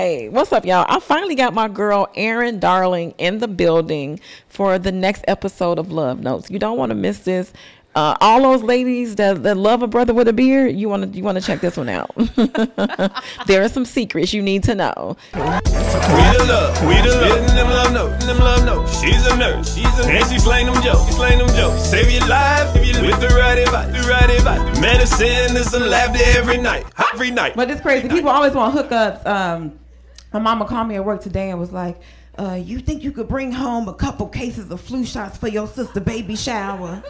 Hey, what's up, y'all? I finally got my girl Erin Darling in the building for the next episode of Love Notes. You don't want to miss this. All those ladies that love a brother with a beard, you want to check this one out. There are some secrets you need to know. We the love, them love notes. She's a nurse, and she slang them jokes, Save your life with the right advice, medicine and some laughter every night. But it's crazy. People always want hookups. My mama called me at work today and was like, you think you could bring home a couple cases of flu shots for your sister baby shower?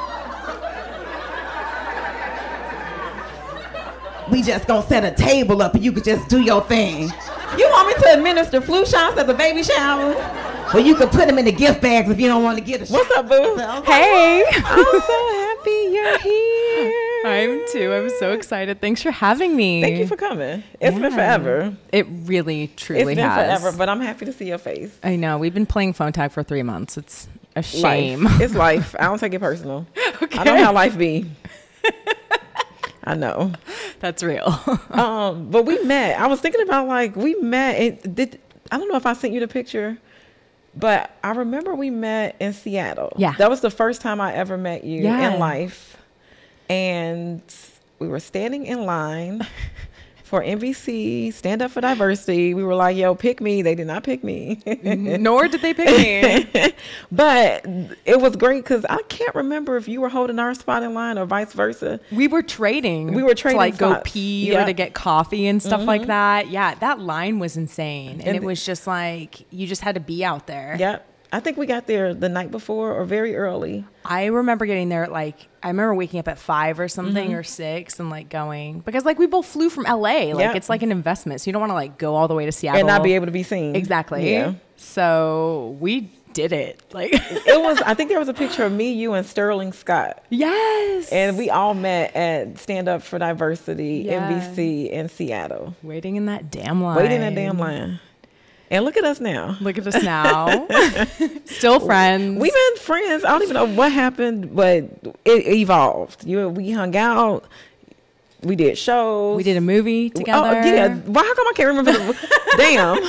We just gonna set a table up and you could just do your thing. You want me to administer flu shots at the baby shower? Well, you could put them in the gift bags if you don't want to get a shot. What's up, boo? Hey. I'm so happy you're here. I am too. I'm so excited. Thanks for having me. Thank you for coming. It's been forever. It really, truly It's been has. forever, but I'm happy to see your face. I know. We've been playing phone tag for 3 months. It's a shame. Life. It's life. I don't take it personal. Okay. I know how life be. I know. That's real. But we met. I was thinking about we met. I don't know if I sent you the picture, but I remember we met in Seattle. Yeah. That was the first time I ever met you Yeah. in life. And we were standing in line for NBC Stand Up for Diversity. We were like, yo, pick me. They did not pick me. Nor did they pick me. But it was great because I can't remember if you were holding our spot in line or vice versa. We were trading. We were trading to go spots. pee Yep. or to get coffee and stuff like that. Yeah, that line was insane. And it was just like, you just had to be out there. Yep. I think we got there the night before or very early. I remember getting there at I remember waking up at 5 or something or 6 and going, because we both flew from LA. Yep. It's like an investment. So you don't want to go all the way to Seattle. And not be able to be seen. Exactly. Yeah. So we did it. It was, I think there was a picture of me, you, and Sterling Scott. Yes. And we all met at Stand Up for Diversity, Yeah. NBC in Seattle. Waiting in that damn line. Waiting in that damn line. And look at us now. Look at us now. Still friends. We've been friends. I don't even know what happened, but it evolved. We hung out. We did shows. We did a movie together. Oh, yeah. Why? How come I can't remember Damn.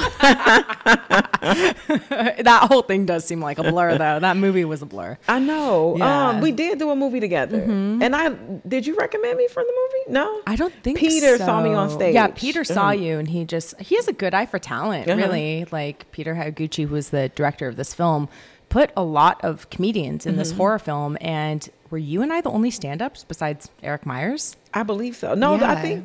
That whole thing does seem like a blur, though. That movie was a blur. I know. Yeah. We did do a movie together. And did you recommend me for the movie? No? I don't think Peter so. saw me on stage. Yeah, Peter saw you, and he has a good eye for talent, really. Peter Haraguchi, who was the director of this film, put a lot of comedians in this horror film. And were you and I the only stand-ups besides Eric Myers? I believe so. No, Yeah. I think,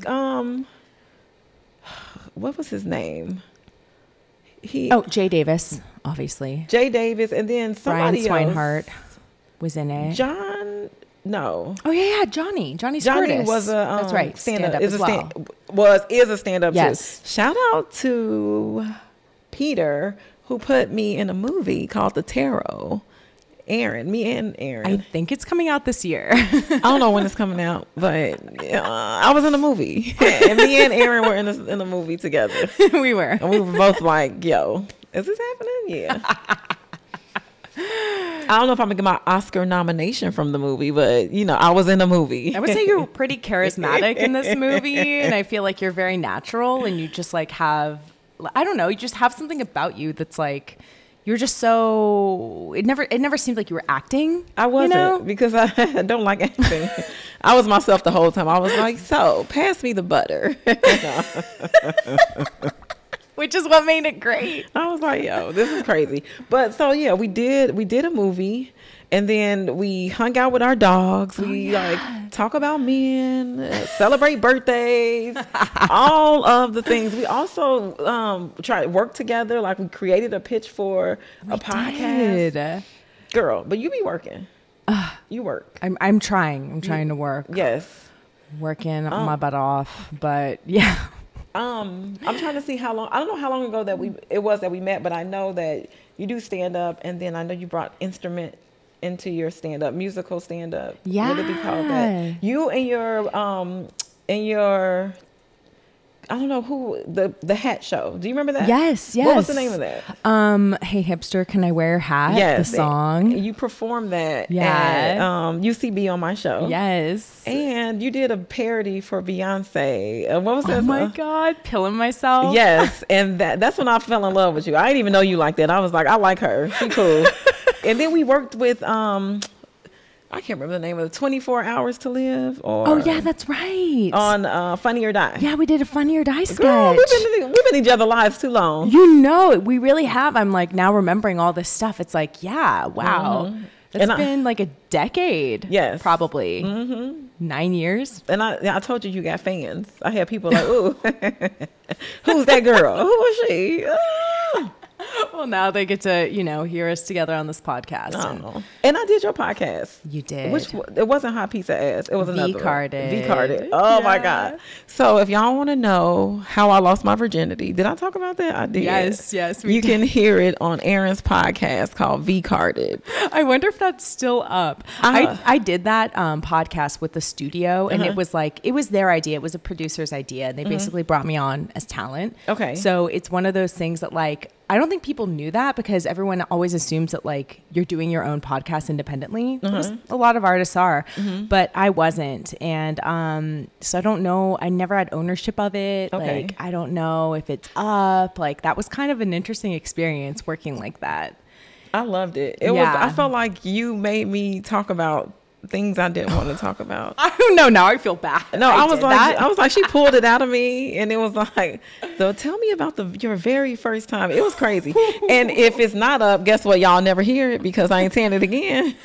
what was his name? Jay Davis, obviously. Jay Davis, and then somebody Brian else. Swinehart was in it. John, no. Oh yeah, Johnny Johnny Curtis. was a that's right, stand-up. as well. Is a stand-up Yes. too. Shout out to Peter, who put me in a movie called The Tarot. Me and Aaron. I think it's coming out this year. I don't know when it's coming out, but I was in a movie, and me and Aaron were in the movie together. We were. And we were both like, yo, is this happening? Yeah. I don't know if I'm going to get my Oscar nomination from the movie, but, I was in a movie. I would say you're pretty charismatic in this movie, and I feel like you're very natural, and you just have, I don't know, you just have something about you that's you're just so, it never seemed like you were acting. I wasn't, because I don't like acting. I was myself the whole time. I was like, so pass me the butter. Which is what made it great. I was like, yo, this is crazy. But so yeah, we did a movie, and then we hung out with our dogs. We talk about men, celebrate birthdays, all of the things. We also try to work together. We created a pitch for a podcast. Did. Girl, but you be working. You work. I'm trying. I'm trying to work. Yes. Working my butt off, but yeah. I'm trying to see how long. I don't know how long ago that we met, but I know that you do stand up, and then I know you brought instrument into your stand up, musical stand up. Yeah. Would it be called that? You and your I don't know who, the hat show. Do you remember that? Yes. What was the name of that? Hey Hipster, Can I Wear your hat? Yes. The song. You performed that Yeah. at UCB on my show. Yes. And you did a parody for Beyonce. What was that? Oh my God, Pilling Myself. Yes, and that's when I fell in love with you. I didn't even know you like that. I was like, I like her. She cool. And then we worked with I can't remember the name of it. 24 Hours to Live. Or Oh yeah, that's right. on Funny or Die. Yeah, we did a Funny or Die sketch. Girl, we've been in each other's lives too long. You know, we really have. I'm like now remembering all this stuff. It's like, yeah, wow. It's been like a decade. Yes. Probably. 9 years. And I told you got fans. I had people like, ooh, who's that girl? Who was she? Ah. Well, now they get to, hear us together on this podcast. And I did your podcast. You did. It wasn't Hot Piece of Ass. It was another one. V-Carded. V-Carded. Oh my God. So if y'all want to know how I lost my virginity, did I talk about that? I did. Yes, You can hear it on Aaron's podcast called V-Carded. I wonder if that's still up. I did that podcast with the studio, and it was their idea. It was a producer's idea. And they basically brought me on as talent. Okay. So it's one of those things that I don't think people knew that because everyone always assumes that you're doing your own podcast independently. A lot of artists are, but I wasn't. And so I don't know. I never had ownership of it. Okay. I don't know if it's up. That was kind of an interesting experience working like that. I loved it. I felt like you made me talk about things I didn't want to talk about. I don't know. Now I feel bad. No, I was like, she pulled it out of me, and it was like, so tell me about your very first time. It was crazy. And if it's not up, guess what? Y'all never hear it because I ain't saying it again.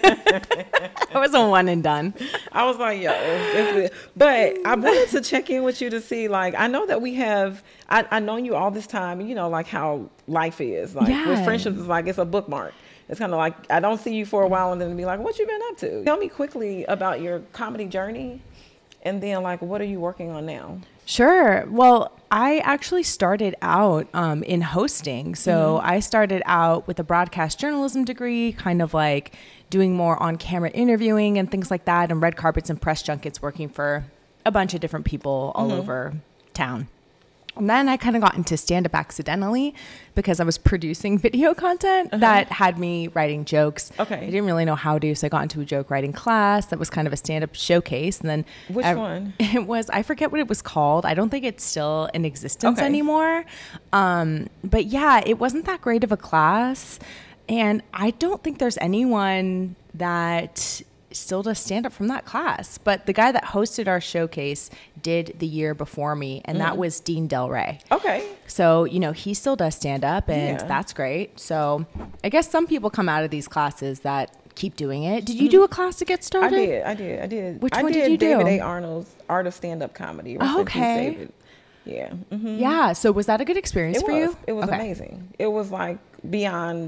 It was a one and done. I was like, yo, it's good. But I wanted to check in with you to see, I know that we have, I known you all this time, how life is. With friendships, it's a bookmark. It's kind of like, I don't see you for a while and then be like, what you been up to? Tell me quickly about your comedy journey, and then what are you working on now? Sure. Well, I actually started out in hosting. So I started out with a broadcast journalism degree, kind of doing more on-camera interviewing and things like that, and red carpets and press junkets, working for a bunch of different people all over town. And then I kind of got into stand-up accidentally because I was producing video content that had me writing jokes. Okay. I didn't really know how to, so I got into a joke writing class that was kind of a stand-up showcase. And then Which one? It was, I forget what it was called. I don't think it's still in existence anymore. But yeah, it wasn't that great of a class. And I don't think there's anyone that still does stand up from that class, but the guy that hosted our showcase did the year before me, and that was Dean Del Rey. Okay. So, he still does stand up, and that's great. So I guess some people come out of these classes that keep doing it. Did you do a class to get started? I did. Which one did you do? David A. Arnold's Art of Stand-Up Comedy. Oh, okay. David. Yeah. Yeah. So was that a good experience for you? It was amazing. It was beyond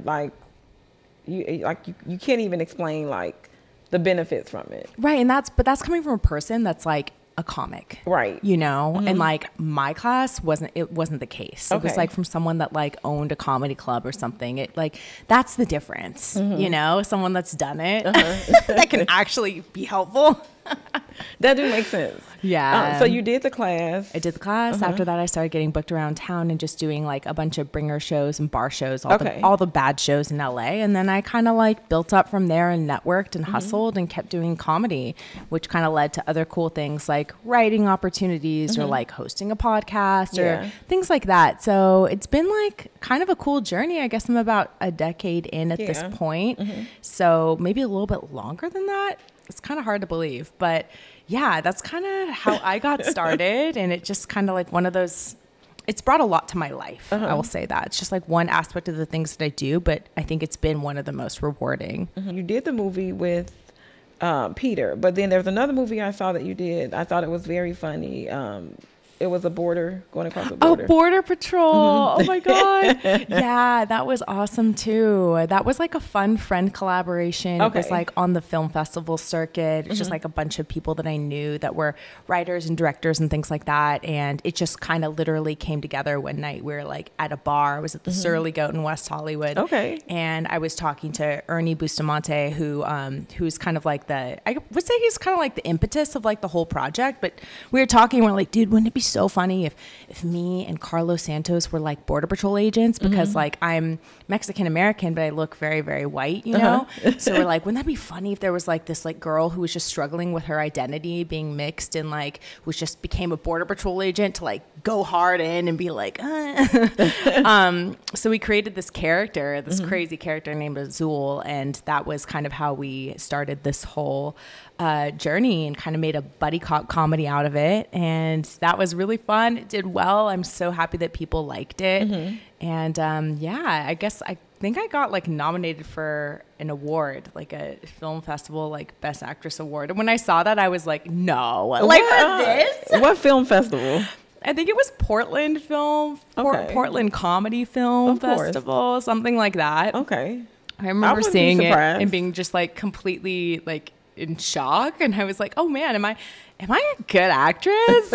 you can't even explain the benefits from it. Right. And that's coming from a person that's a comic. Right. And my class wasn't the case. It was from someone that owned a comedy club or something. That's the difference. Someone that's done it that can actually be helpful. That do make sense. Yeah. So you did the class. I did the class. After that, I started getting booked around town and just doing a bunch of bringer shows and bar shows, all the bad shows in LA. And then I kind of built up from there and networked and hustled and kept doing comedy, which kind of led to other cool things like writing opportunities or hosting a podcast or things like that. So it's been kind of a cool journey. I guess I'm about a decade in at this point. So maybe a little bit longer than that. It's kind of hard to believe, but yeah, that's kind of how I got started. And it just kind of one of those, it's brought a lot to my life. I will say that. It's just one aspect of the things that I do, but I think it's been one of the most rewarding. You did the movie with Peter, but then there's another movie I saw that you did. I thought it was very funny. It was a border, going across the border. Oh, Border Patrol. Oh my God. Yeah, that was awesome too. That was a fun friend collaboration. Okay. It was on the film festival circuit. It's just a bunch of people that I knew that were writers and directors and things like that. And it just kind of literally came together one night. We were at a bar. I was at the Surly Goat in West Hollywood. Okay. And I was talking to Ernie Bustamante, who's kind of I would say he's kind of the impetus of the whole project. But we were talking, we're dude, wouldn't it be so funny if me and Carlos Santos were like Border Patrol agents, because like I'm Mexican American, but I look very, very white, you know? So we're like, wouldn't that be funny if there was like this like girl who was just struggling with her identity being mixed and like was just became a Border Patrol agent to like go hard in and be like, so we created this character, this crazy character named Azul. And that was kind of how we started this whole journey and kind of made a buddy cop comedy out of it. And that was really fun. It did well. I'm so happy that people liked it. And I guess I think I got like nominated for an award, like a film festival, like Best Actress award. And when I saw that, I was like, no, like for this? What film festival? I think it was Portland Portland Comedy Film Festival, something like that. Okay. I remember seeing it and being just like completely like in shock. And I was like, oh man, am I a good actress?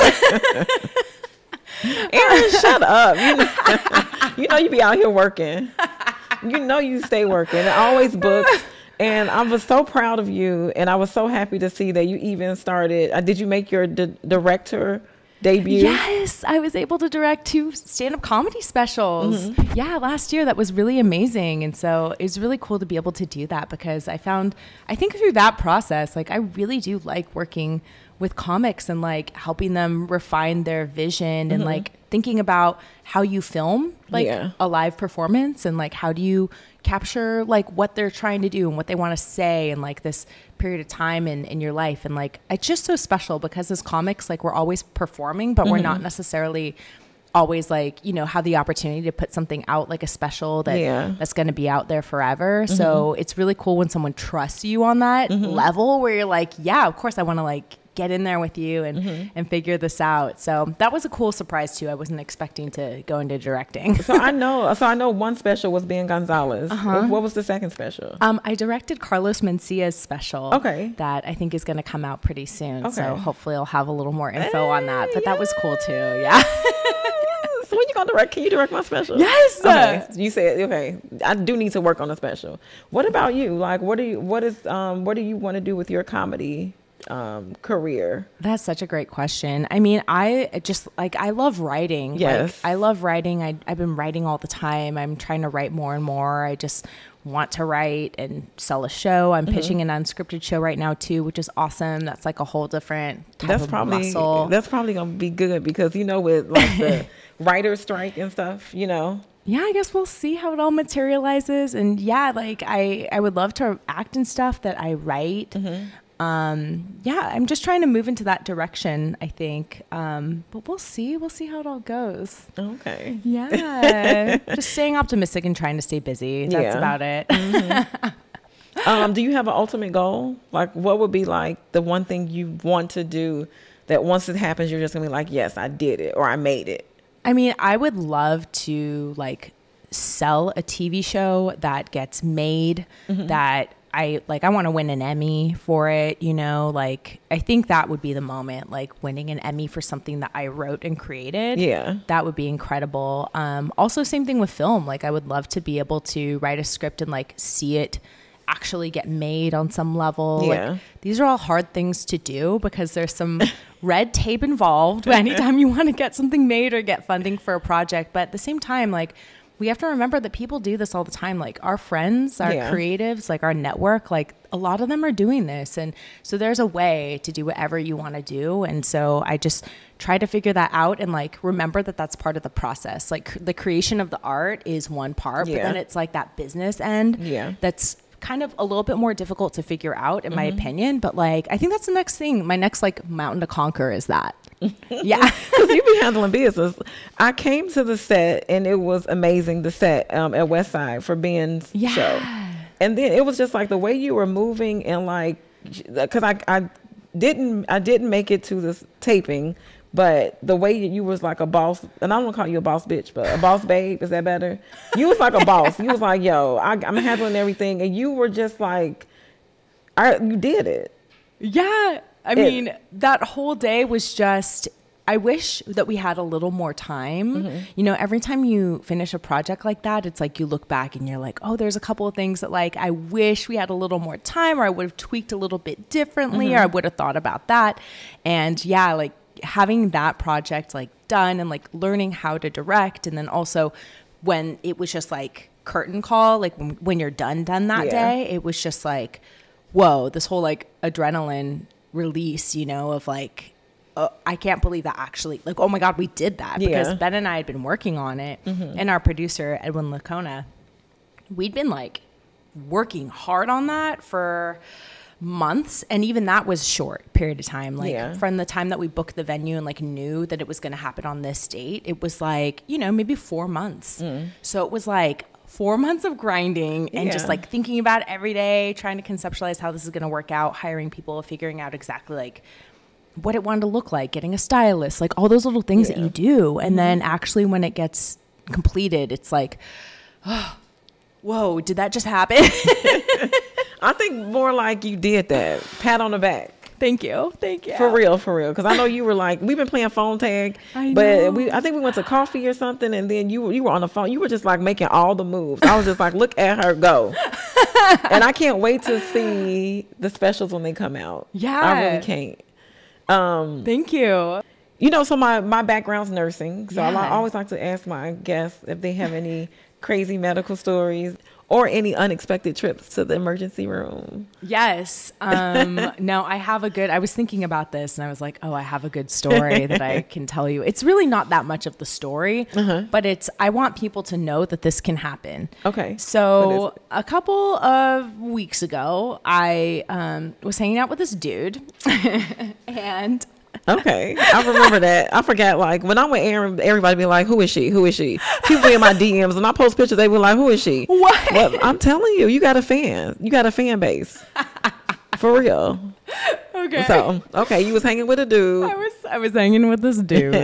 Erin, shut up. You know you be out here working. You know you stay working. And always booked. And I was so proud of you. And I was so happy to see that you even started. Did you make your director debut? Yes, I was able to direct 2 stand-up comedy specials. Yeah, last year. That was really amazing. And so it was really cool to be able to do that, because I think through that process, like I really do like working with comics and like helping them refine their vision and like thinking about how you film like a live performance, and like how do you capture like what they're trying to do and what they want to say in like this period of time in your life. And like it's just so special, because as comics, like we're always performing, but we're not necessarily always like, you know, have the opportunity to put something out like a special that's going to be out there forever. So it's really cool when someone trusts you on that level where you're like, yeah, of course I want to like get in there with you and figure this out. So that was a cool surprise too. I wasn't expecting to go into directing. So I know one special was Ben Gonzalez. What was the second special? I directed Carlos Mencia's special. Okay. That I think is going to come out pretty soon. Okay. So hopefully I'll have a little more info on that. But that was cool too. Yeah. So when you gonna direct? Can you direct my special? Yes. Okay. You said okay. I do need to work on a special. What about you? Like, what do you want to do with your comedy career? That's such a great question. I mean, I love writing. Yes. Like, I love writing. I've been writing all the time. I'm trying to write more and more. I just want to write and sell a show. I'm pitching an unscripted show right now too, which is awesome. That's like a whole different type of muscle. That's probably gonna be good, because you know, with like the writer's strike and stuff, you know. Yeah, I guess we'll see how it all materializes. And yeah, like I would love to act in stuff that I write. I'm just trying to move into that direction, I think. But we'll see how it all goes. Okay. Yeah. Just staying optimistic and trying to stay busy. That's about it. Do you have an ultimate goal? Like, what would be like the one thing you want to do that once it happens, you're just gonna be like, yes, I did it, or I made it? I mean, I would love to like sell a TV show that gets made, that I want to win an Emmy for it, you know, like I think that would be the moment, like winning an Emmy for something that I wrote and created. Yeah. That would be incredible. Also same thing with film. Like I would love to be able to write a script and like see it actually get made on some level. Yeah. Like, these are all hard things to do because there's some red tape involved anytime you want to get something made or get funding for a project. But at the same time, like, we have to remember that people do this all the time. Like our friends, our creatives, like our network, like a lot of them are doing this. And so there's a way to do whatever you want to do. And so I just try to figure that out and like remember that that's part of the process. Like the creation of the art is one part, but then it's like that business end that's kind of a little bit more difficult to figure out in my opinion. But like, I think that's the next thing. My next like mountain to conquer is that. Yeah. Because you be handling business. I came to the set and it was amazing, the set at West Side for Ben's show. And then it was just like the way you were moving and like, because I didn't make it to this taping, but the way you was like a boss, and I don't want to call you a boss bitch, but a boss babe, is that better? You was like a boss. You was like, yo, I'm handling everything. And you were just like, you did it. Yeah. I mean, that whole day was just, I wish that we had a little more time. You know, every time you finish a project like that, it's like you look back and you're like, oh, there's a couple of things that like, I wish we had a little more time, or I would have tweaked a little bit differently, or I would have thought about that. And yeah, like having that project like done and like learning how to direct, and then also when it was just like curtain call, like when you're done that day, it was just like, whoa, this whole like adrenaline release, you know, of like, I can't believe that actually, like, oh my God, we did that. Because Ben and I had been working on it, and our producer, Edwin Lacona, we'd been like working hard on that for months, and even that was short period of time, like from the time that we booked the venue and like knew that it was going to happen on this date, it was like, you know, maybe 4 months. So it was like 4 months of grinding and just like thinking about it every day, trying to conceptualize how this is going to work out, hiring people, figuring out exactly like what it wanted to look like, getting a stylist, like all those little things that you do. And then actually when it gets completed, it's like, oh, whoa, did that just happen? I think more like you did that. Pat on the back. Thank you. For real. Because I know you were like, we've been playing phone tag, but I think we went to coffee or something, and then you were on the phone. You were just like making all the moves. I was just like, look at her go. And I can't wait to see the specials when they come out. Yeah. I really can't. Thank you. You know, so my background's nursing. So I always like to ask my guests if they have any crazy medical stories or any unexpected trips to the emergency room. Yes. No, I was thinking about this and I was like, oh, I have a good story that I can tell you. It's really not that much of the story, but I want people to know that this can happen. Okay. So a couple of weeks ago, I was hanging out with this dude and... Okay, I remember that. I forgot, like, when I'm with Aaron, everybody be like, who is she? People be in my DMs, and I post pictures, they be like, who is she? What? Well, I'm telling you, you got a fan base. For real. Okay. So, okay, you was hanging with a dude. I was hanging with this dude,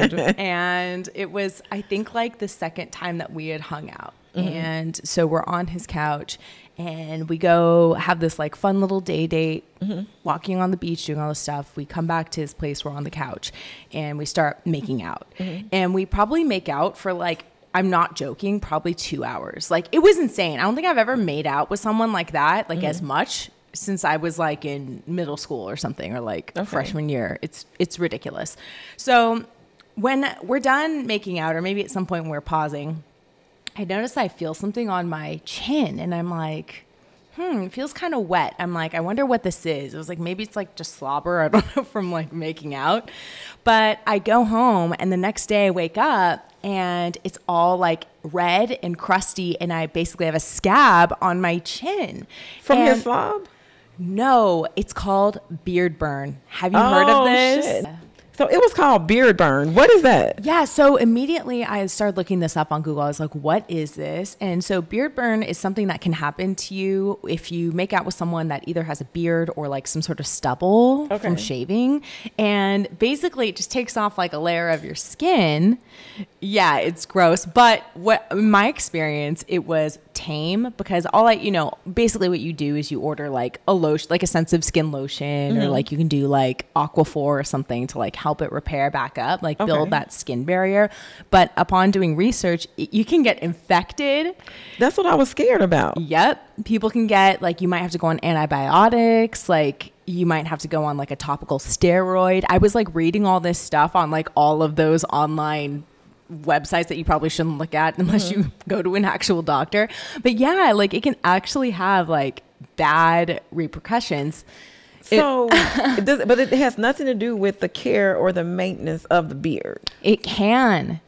and it was, I think, like the second time that we had hung out. And so we're on his couch, and we go have this like fun little date, walking on the beach, doing all this stuff. We come back to his place, we're on the couch, and we start making out. And we probably make out for like, I'm not joking, probably 2 hours. Like, it was insane. I don't think I've ever made out with someone like that, like as much since I was like in middle school or something, or like freshman year. It's ridiculous. So when we're done making out, or maybe at some point when we're pausing, I noticed I feel something on my chin, and I'm like, it feels kind of wet. I'm like, I wonder what this is. It was like, maybe it's like just slobber. I don't know, from like making out. But I go home, and the next day I wake up and it's all like red and crusty, and I basically have a scab on my chin. From his slob? No, it's called beard burn. Have you heard of this? Shit. So it was called beard burn. What is that? Yeah. So immediately I started looking this up on Google. I was like, what is this? And so beard burn is something that can happen to you if you make out with someone that either has a beard or like some sort of stubble from shaving. And basically it just takes off like a layer of your skin. Yeah, it's gross. But what in my experience, it was tame, because basically what you do is you order like a lotion, like a sensitive skin lotion, or like you can do like Aquaphor or something to like help it repair back up, like build that skin barrier. But upon doing research, you can get infected. That's what I was scared about. Yep. People can get, like, you might have to go on antibiotics, like you might have to go on like a topical steroid. I was like reading all this stuff on like all of those online websites that you probably shouldn't look at unless you go to an actual doctor. But yeah, like it can actually have like bad repercussions. So, but it has nothing to do with the care or the maintenance of the beard. It can.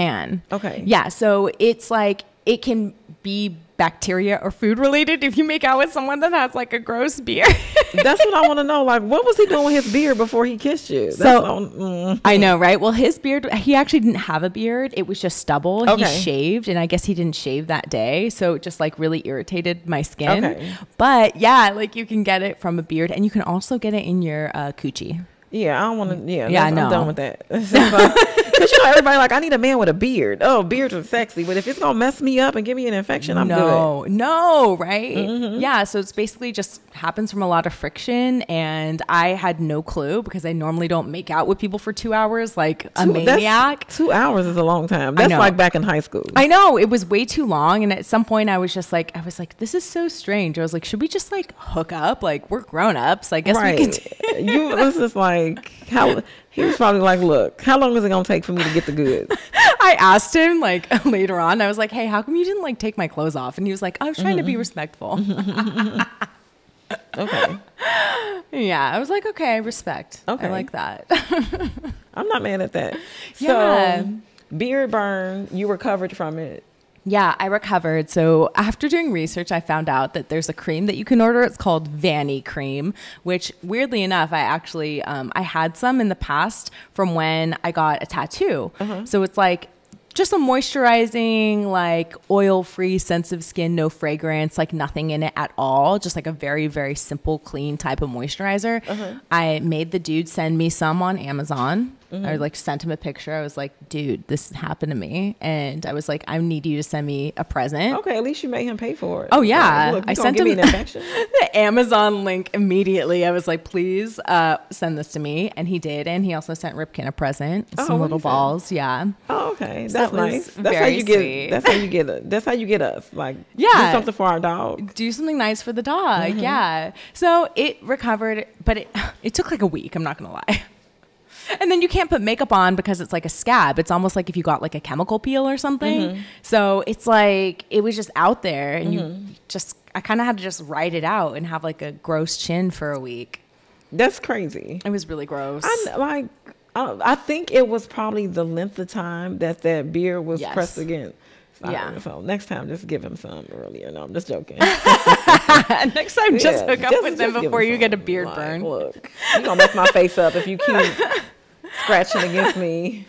Okay. Yeah. So it's like, it can be bacteria or food related if you make out with someone that has like a gross beard. That's what I want to know. Like, what was he doing with his beard before he kissed you? I know, right? Well, his beard, he actually didn't have a beard. It was just stubble. He shaved, and I guess he didn't shave that day. So it just like really irritated my skin. But yeah, like you can get it from a beard, and you can also get it in your coochie. Yeah, I don't want to. Yeah, I'm done with that. Because everybody like, I need a man with a beard. Oh, beards are sexy, but if it's gonna mess me up and give me an infection, I'm good. No, right? Yeah, so it's basically just happens from a lot of friction, and I had no clue because I normally don't make out with people for 2 hours like a maniac. 2 hours is a long time. That's like back in high school. I know, it was way too long, and at some point I was like, this is so strange. I was like, should we just like hook up? Like, we're grown ups. I guess we could. You was just like, like, he was probably like, look, how long is it gonna take for me to get the goods? I asked him like later on, I was like, hey, how come you didn't like take my clothes off? And he was like, I was trying to be respectful. Okay. Yeah, I was like, okay, respect. Okay. I like that. I'm not mad at that. Yeah. So, beard burn, you recovered from it. Yeah, I recovered. So after doing research, I found out that there's a cream that you can order. It's called Vanny cream, which weirdly enough, I actually, I had some in the past from when I got a tattoo. So it's like just a moisturizing, like oil-free, sensitive skin, no fragrance, like nothing in it at all. Just like a very, very simple, clean type of moisturizer. I made the dude send me some on Amazon. I like sent him a picture. I was like, dude, this happened to me. And I was like, I need you to send me a present. Okay, at least you made him pay for it. Oh, yeah. Like, look, I sent him an infection. the Amazon link immediately. I was like, please send this to me. And he did. And he also sent Ripken a present. Some little balls. Yeah. Oh, okay. So That's that was nice. That's how very you get sweet. That's how you get it. That's how you get us. Like, Yeah. do something for our dog. Do something nice for the dog. Yeah. So it recovered, but it took like a week. I'm not going to lie. And then you can't put makeup on because it's like a scab. It's almost like if you got like a chemical peel or something. So it's like, it was just out there and I kind of had to just write it out and have like a gross chin for a week. That's crazy. It was really gross. I think it was probably the length of time that beard was Yes. pressed against. Yeah. So next time, just give him some earlier. No, I'm just joking. Next time, just hook up with them give before him you get a some. beard Like, burn. Look, you're going to mess my face up if you keep scratching against me.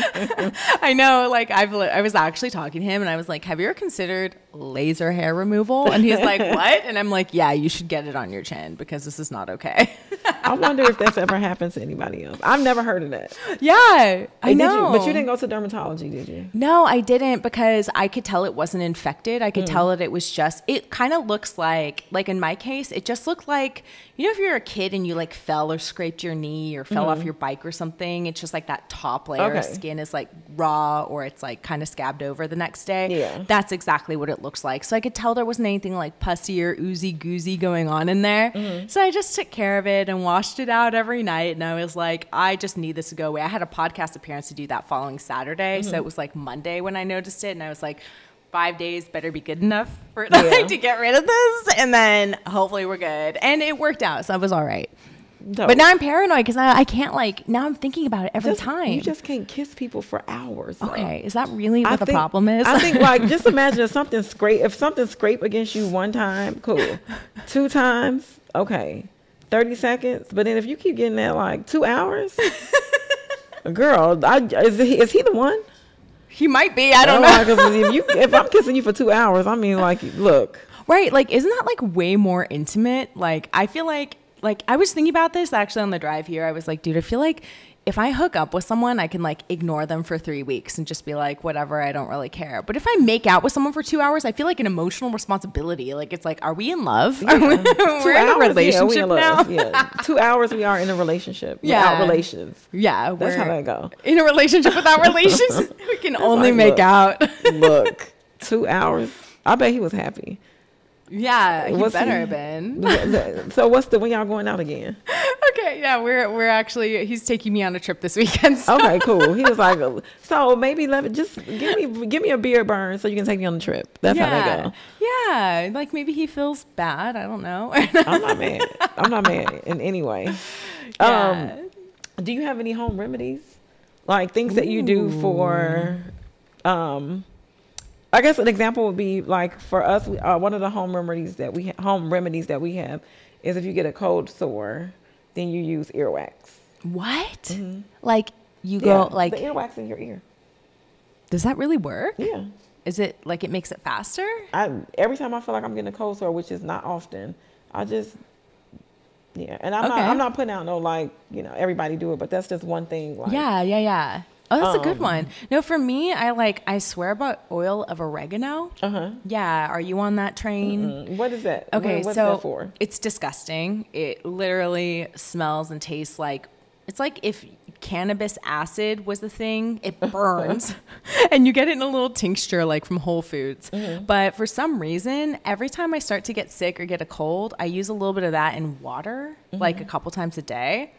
I know, like I was actually talking to him and I was like, have you ever considered laser hair removal? And he's like, what? And I'm like, yeah, you should get it on your chin because this is not okay. I wonder if that's ever happened to anybody else. I've never heard of that. Yeah, I Hey, know. But you didn't go to dermatology, did you? No, I didn't because I could tell it wasn't infected. I could tell that it was just, it kind of looks like in my case, it just looked like, you know, if you're a kid and you like fell or scraped your knee or fell off your bike or something, it's just like that top layer of skin is like raw or it's like kind of scabbed over the next day. Yeah. That's exactly what it looks like. So I could tell there wasn't anything like pussy or oozy goozy going on in there. So I just took care of it and washed it out every night. And I was like, I just need this to go away. I had a podcast appearance to do that following Saturday. So it was like Monday when I noticed it. And I was like, 5 days better be good enough for it to get rid of this. And then hopefully we're good. And it worked out. So I was all right. No. But now I'm paranoid because I can't now I'm thinking about it every time. You just can't kiss people for hours. though. Okay. Is that really what the problem is? I think like just imagine if something scrape against you one time, cool. 2 times, okay. 30 seconds. But then if you keep getting that like 2 hours, girl, is he the one? He might be. I don't know. Because if I'm kissing you for 2 hours, I mean, like, look. Right. Like, isn't that like way more intimate? Like, I feel like I was thinking about this actually on the drive here. I was like, dude, I feel like if I hook up with someone, I can like ignore them for 3 weeks and just be like, whatever, I don't really care. But if I make out with someone for 2 hours, I feel like an emotional responsibility. Like, it's like, are we in love? Yeah. We're in a relationship now. Yeah. 2 hours we are in a relationship. Without relations. Yeah. That's how that go. In a relationship without relations. We can only make look, out. Look, 2 hours. I bet he was happy. Yeah, he better have been. So when y'all going out again? Okay, yeah, we're actually, he's taking me on a trip this weekend. So. Okay, cool. He was like, so maybe just give me a beard burn so you can take me on the trip. That's how they go. Yeah, like maybe he feels bad. I don't know. I'm not mad in any way. Yeah. Do you have any home remedies? Like things that you do for, I guess an example would be like for us, one of the home remedies that we have is if you get a cold sore, then you use earwax. What? Mm-hmm. Like you go like the earwax in your ear. Does that really work? Yeah. Is it like it makes it faster? Every time I feel like I'm getting a cold sore, which is not often, I just and I'm not putting out no like, everybody do it, but that's just one thing. Like, Yeah. Oh, that's a good one. No, for me, I swear about oil of oregano. Yeah. Are you on that train? What is that? Okay, What's so that for? it's disgusting. It literally smells and tastes like, it's like if cannabis acid was the thing. It burns and you get it in a little tincture like from Whole Foods. But for some reason, every time I start to get sick or get a cold, I use a little bit of that in water like a couple times a day.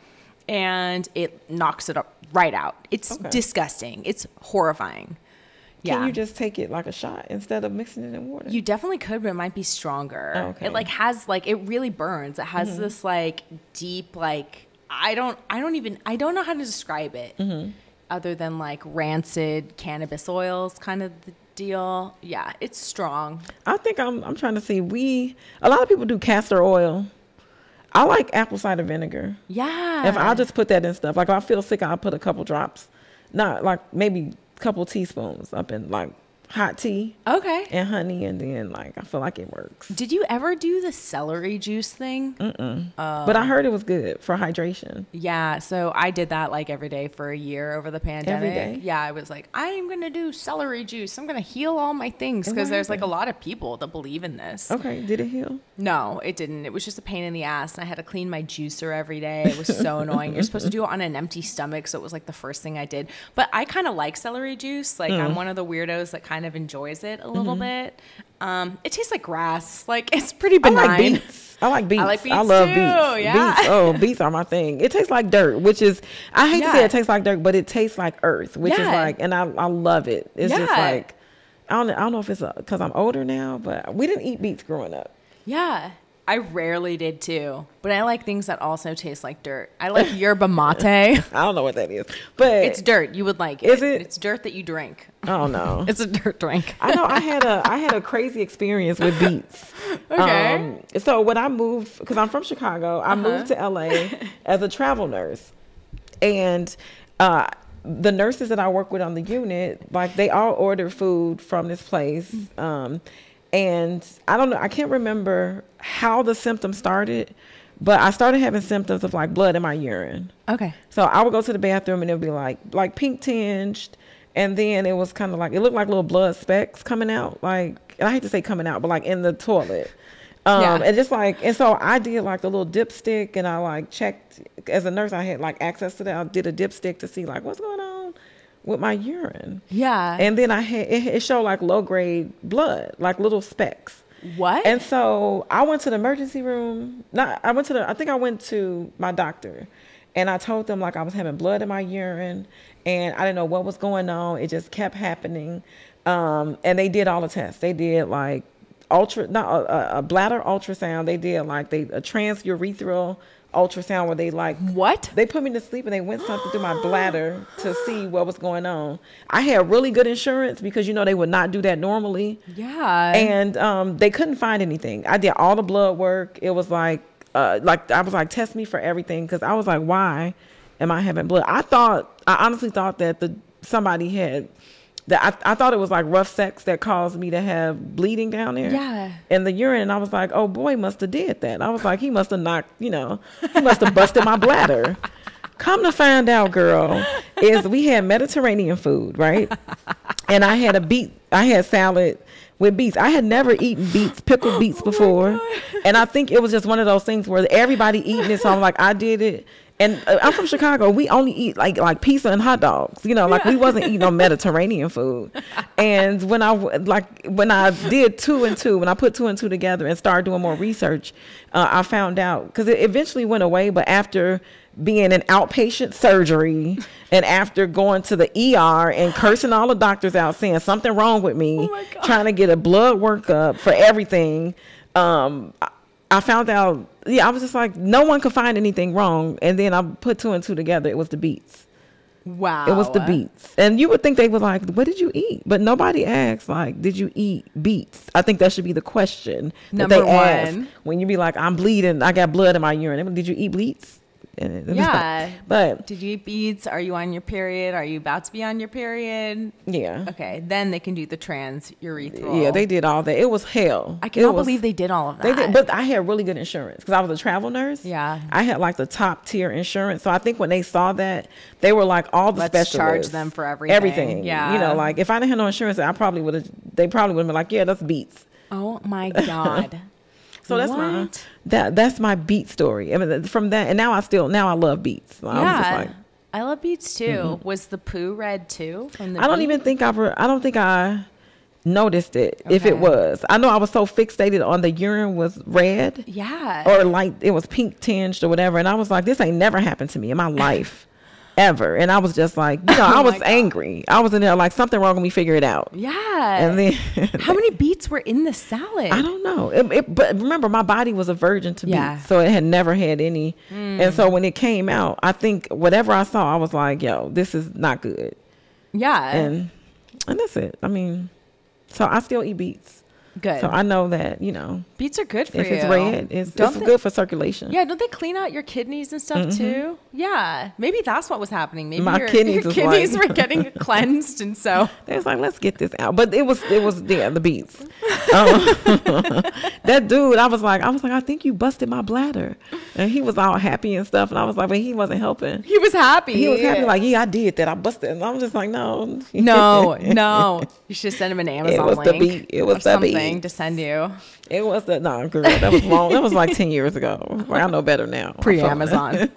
and it knocks it up right out. It's disgusting. It's horrifying. Can you just take it like a shot instead of mixing it in water? You definitely could, but it might be stronger. Oh, okay. It like has like, it really burns. It has this like deep, like, I don't know how to describe it other than like rancid cannabis oils kind of the deal. Yeah, it's strong. I think I'm trying to see. A lot of people do castor oil. I like apple cider vinegar. Yeah. If I'll just put that in stuff. Like if I feel sick, I'll put a couple drops. Not like maybe a couple teaspoons up in like hot tea. Okay. And honey, and then like I feel like it works. Did you ever do the celery juice thing? But I heard it was good for hydration. Yeah, so I did that like every day for a year over the pandemic. Every day? Yeah, I was like, I'm going to do celery juice. I'm going to heal all my things because there's like a lot of people that believe in this. Okay, did it heal? No, it didn't. It was just a pain in the ass. And I had to clean my juicer every day. It was so annoying. You're supposed to do it on an empty stomach, so it was like the first thing I did. But I kind of like celery juice. Like I'm one of the weirdos that kind of enjoys it a little bit. It tastes like grass. Like it's pretty benign. I like beets. I like beets. I love too. beets. Yeah. Beets. Oh, beets are my thing. It tastes like dirt, which is, I hate to say it tastes like dirt, but it tastes like earth, which is like, and I love it. It's just like, I don't know if it's because I'm older now, but we didn't eat beets growing up. Yeah. I rarely did too, but I like things that also taste like dirt. I like yerba mate. I don't know what that is, but it's dirt. You would like it. Is it? It's dirt that you drink. Oh no, It's a dirt drink. I know. I had a crazy experience with beets. Okay. So when I moved, because I'm from Chicago, I moved to LA as a travel nurse, and the nurses that I work with on the unit, like they all order food from this place. And I don't know, I can't remember how the symptoms started, but I started having symptoms of like blood in my urine. Okay. So I would go to the bathroom and it would be like pink tinged. And then it was kind of like, it looked like little blood specks coming out. Like, and I hate to say coming out, but like in the toilet. And just like, and so I did like the little dipstick, and I like checked, as a nurse, I had like access to that. I did a dipstick to see like what's going on with my urine. Yeah. And then I had, it showed like low grade blood, like little specks. What? And so I went to the emergency room. I think I went to my doctor, and I told them like I was having blood in my urine, and I didn't know what was going on. It just kept happening. And they did all the tests. They did like a bladder ultrasound. They did like a transurethral ultrasound where they like what? They put me to sleep and they went something through my bladder to see what was going on. I had really good insurance because they would not do that normally. Yeah. And they couldn't find anything. I did all the blood work. It was like I was like, test me for everything, because I was like, why am I having blood? I honestly thought that somebody had that. I thought it was like rough sex that caused me to have bleeding down there in the urine. And I was like, oh, boy must have did that. I was like, he must have knocked, he must have busted my bladder. Come to find out, girl, is we had Mediterranean food, right? And I had salad with beets. I had never eaten pickled beets before. And I think it was just one of those things where everybody eating it. So I'm like, I did it. And I'm from Chicago. We only eat like pizza and hot dogs, like we wasn't eating no Mediterranean food. And when I did 2 and 2, when I put 2 and 2 together and started doing more research, I found out, because it eventually went away, but after being in outpatient surgery and after going to the ER and cursing all the doctors out, saying something wrong with me, trying to get a blood workup for everything, I found out, I was just like, no one could find anything wrong. And then I put 2 and 2 together. It was the beets. Wow. It was the beets. And you would think they were like, what did you eat? But nobody asks, like, did you eat beets? I think that should be the question that they ask when you be like, I'm bleeding. I got blood in my urine. Did you eat beets? Yeah. But did you eat beets? Are you on your period? Are you about to be on your period? Yeah. Okay. Then they can do the transurethral. Yeah, they did all that. It was hell. I cannot believe they did all of that. They did, but I had really good insurance because I was a travel nurse. Yeah. I had like the top tier insurance. So I think when they saw that, they were like, all the specialists. Let's charge them for everything. Everything. Yeah. Like if I didn't have no insurance, they probably would have been like, yeah, that's beets. Oh my God. So that's my beet story. I mean, from that, and now I love beets. I love beets too. Was the poo red too? From the I don't think I noticed it if it was. I know I was so fixated on the urine was red. Yeah. Or like it was pink tinged or whatever. And I was like, this ain't never happened to me in my life. Ever. And I was just like, you know, I was angry. I was in there like, something wrong with me, figure it out. Yeah. And then how many beets were in the salad? I don't know. But remember, my body was a virgin to beets, so it had never had any. And so when it came out, I think whatever I saw, I was like, yo, this is not good. Yeah. And that's it. I mean, so I still eat beets. Good. So I know that, you know, beets are good for if you. it's red, it's good for circulation. Yeah, don't they clean out your kidneys and stuff too? Yeah, maybe that's what was happening. Maybe my your kidneys were getting cleansed, and so they was like, let's get this out. But it was the beets. That dude, I was like, I think you busted my bladder, and he was all happy and stuff, and I was like, but he wasn't helping. He was happy. He was happy, like, yeah, I did that. I busted, and I was just like, no. You should send him an Amazon link. It was the beet. To send you. It was girl, that was long. That was like 10 years ago. I know better now. Pre-Amazon.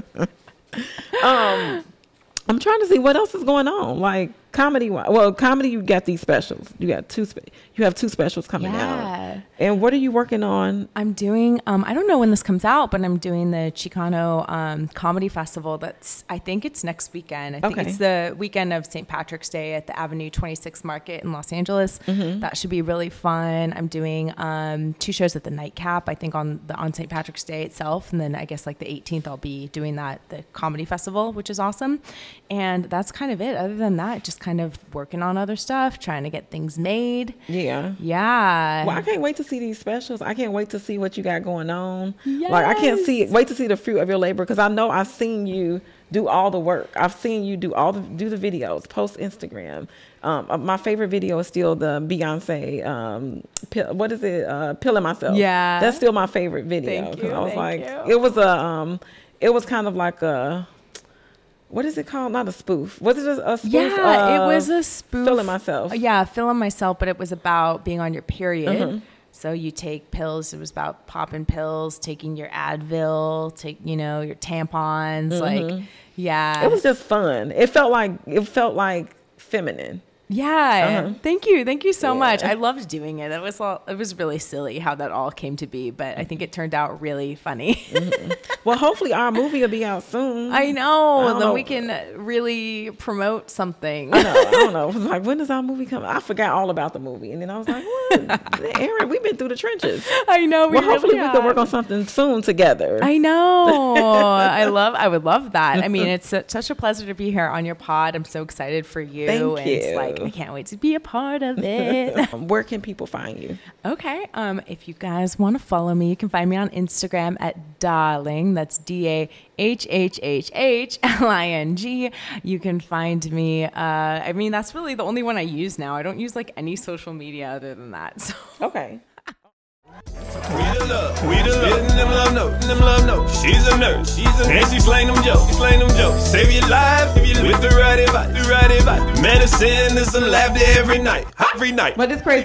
I'm trying to see what else is going on. Like comedy. Well, comedy, you got these specials. You got you have two specials coming out. And what are you working on? I'm doing, I don't know when this comes out, but I'm doing the Chicano Comedy Festival. I think it's next weekend. I think it's the weekend of St. Patrick's Day at the Avenue 26 Market in Los Angeles. That should be really fun. I'm doing 2 shows at the Nightcap, I think on St. Patrick's Day itself. And then I guess like the 18th, I'll be doing the Comedy Festival, which is awesome. And that's kind of it. Other than that, just kind of working on other stuff, trying to get things made. Yeah. Well, I can't wait to see these specials. I can't wait to see what you got going on. Like I can't wait to see the fruit of your labor, because I know I've seen you do all the work. I've seen you do the videos, post Instagram. My favorite video is still the Beyonce what is it? Pilling Myself. Yeah. That's still my favorite video. Thank you. I was Thank like, you. it was kind of like a, what is it called? Not a spoof. Was it a spoof? Yeah, it was a spoof. Feeling Myself. Yeah, Feeling Myself, but it was about being on your period. So you take pills. It was about popping pills, taking your Advil, your tampons. Like, yeah. It was just fun. It felt like feminine. Yeah. Thank you so much. I loved doing it. It was really silly how that all came to be, but I think it turned out really funny. Well, hopefully our movie will be out soon. I know. Then we can really promote something. I don't know. It was like, when does our movie come? I forgot all about the movie, and then I was like, what? Aaron, we've been through the trenches. I know. Hopefully we can work on something soon together. I know. I would love that. I mean, it's such a pleasure to be here on your pod. I'm so excited for you. Thank you. It's like, I can't wait to be a part of it. Where can people find you? Okay. If you guys want to follow me, you can find me on Instagram at Darling. That's DAHHHHLING. You can find me. I mean, that's really the only one I use now. I don't use like any social media other than that. So. Okay. We the love, them love notes. She's a nurse, and she slang them jokes, Save your life with the right advice, Medicine and some laughter every night. But it's crazy.